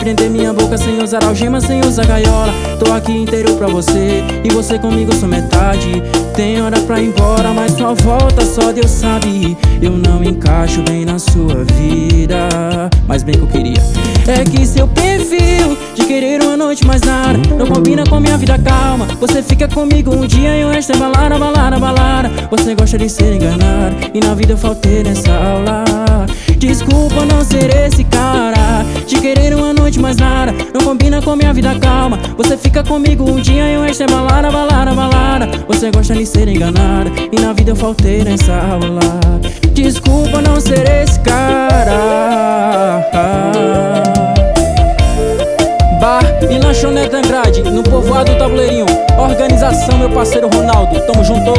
prender minha boca sem usar algema, sem usar gaiola. Tô aqui inteiro pra você, e você comigo sou metade. Tem hora pra ir embora, mas sua volta só Deus sabe. Eu não encaixo bem na sua vida, mas bem que eu queria. É que seu perfil de querer uma noite mais nada não combina com minha vida calma. Você fica comigo um dia e o resto é balada, balada, balada. Você gosta de ser enganado, e na vida eu faltei nessa aula. Desculpa não ser esse cara de querer uma noite mais nada não combina com minha vida calma. Você fica comigo um dia e o resto é balada, balada, balada. Você gosta de ser enganado, e na vida eu faltei nessa aula. Desculpa não ser esse cara. Bar e lanchonete Andrade, no povoado Tabuleirinho. Organização meu parceiro Ronaldo, tamo juntos.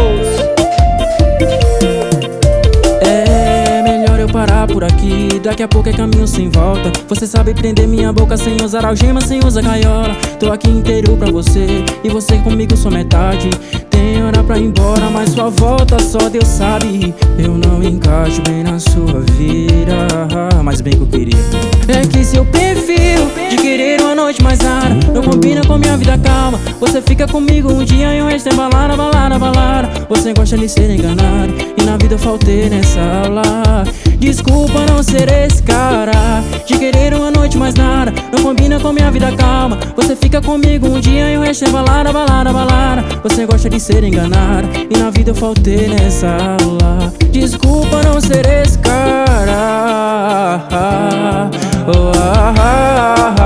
Parar por aqui, daqui a pouco é caminho sem volta. Você sabe prender minha boca sem usar algema, sem usar gaiola. Tô aqui inteiro pra você, e você comigo sou metade. Tem hora pra ir embora, mas sua volta só Deus sabe. Eu não encaixo bem na sua vida, mas bem que eu queria. É que seu perfil de querer uma noite mais nada não combina com minha vida calma. Você fica comigo um dia e o resto é balada, balada, balada. Você gosta de ser enganado, e na vida eu faltei nessa aula. Desculpa não ser esse cara de querer uma noite mais nada não combina com minha vida calma. Você fica comigo um dia e o resto é balada, balada, balada. Você gosta de ser enganado, e na vida eu faltei nessa aula. Desculpa não ser esse cara. Oh, ah, ah, ah.